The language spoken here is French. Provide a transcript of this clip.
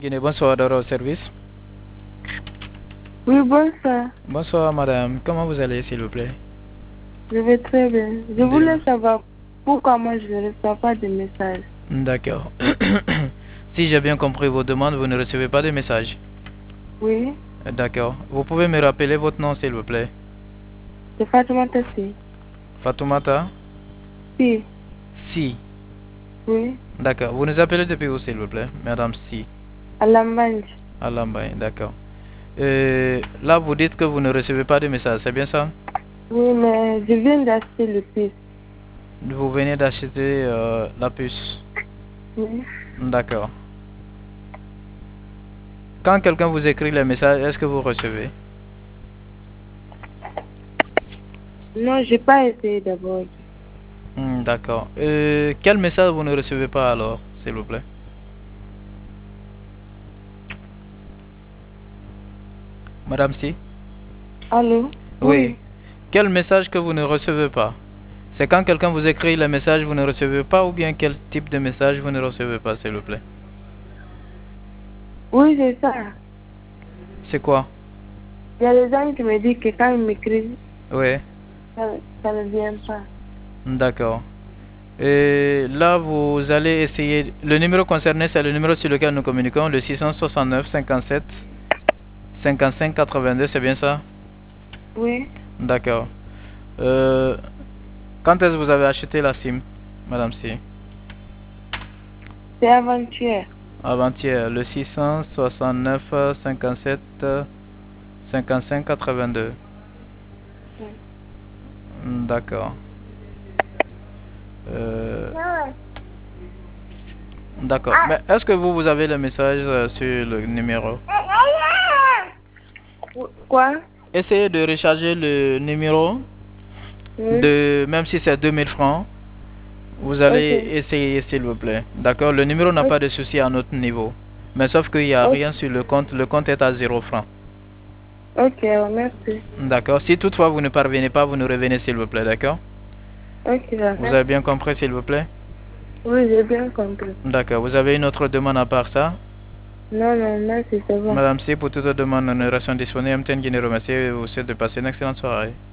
Guinée, bonsoir, Doro au service. Oui, bonsoir. Bonsoir, madame. Comment vous allez, s'il vous plaît? Je vais très bien. Je Bien. voulais savoir pourquoi moi je ne reçois pas de messages. D'accord. Si j'ai bien compris vos demandes, vous ne recevez pas de messages. Oui, D'accord. Vous pouvez me rappeler votre nom, s'il vous plaît? c'est Fatima Tassi. Fatoumata? Si, Si. oui, D'accord. Vous nous appelez depuis où, s'il vous plaît? Madame Si. à Lambange. Alambay, d'accord. Là, vous dites que vous ne recevez pas de messages, c'est bien ça? Oui, mais je viens d'acheter le puce. Vous venez d'acheter la puce. Oui. D'accord. Quand quelqu'un vous écrit le message, est-ce que vous recevez? Non, j'ai pas essayé d'abord. D'accord. Quel message vous ne recevez pas alors, s'il vous plaît? Madame Si? Allô? Oui. Oui. Quel message que vous ne recevez pas? C'est quand quelqu'un vous écrit le message, vous ne recevez pas, ou bien quel type de message vous ne recevez pas, s'il vous plaît? Oui, c'est ça. C'est quoi? Il y a des gens qui me disent que quand ils m'écrivent, Oui. ça ne vient pas. D'accord. Et là, vous allez essayer. Le numéro concerné, c'est le numéro sur lequel nous communiquons, le 669 57 55 82, c'est bien ça? Oui, D'accord. Euh, Quand est-ce que vous avez acheté la SIM, Madame Si? c'est avant-hier. Avant-hier, le 669 57 55 82. Oui. D'accord. Euh, d'accord. Mais est-ce que vous avez le message sur le numéro? Quoi? Essayez de recharger le numéro Oui. de, même si c'est 2000 francs, vous allez Ok. essayer, s'il vous plaît. D'accord? Le numéro n'a Ok. pas de souci à notre niveau. Mais sauf qu'il n'y a Ok. rien sur le compte. Le compte est à 0 francs. Ok, merci. D'accord? Si toutefois vous ne parvenez pas, vous nous revenez, s'il vous plaît. D'accord? Ok, Vous avez merci. bien compris, s'il vous plaît? Oui, j'ai bien compris. D'accord. Vous avez une autre demande à part ça? Non, non, merci, c'est bon. Madame, si pour toute demande, nous restons disponibles. MTN Guinée remercie et vous souhaite de passer une excellente soirée.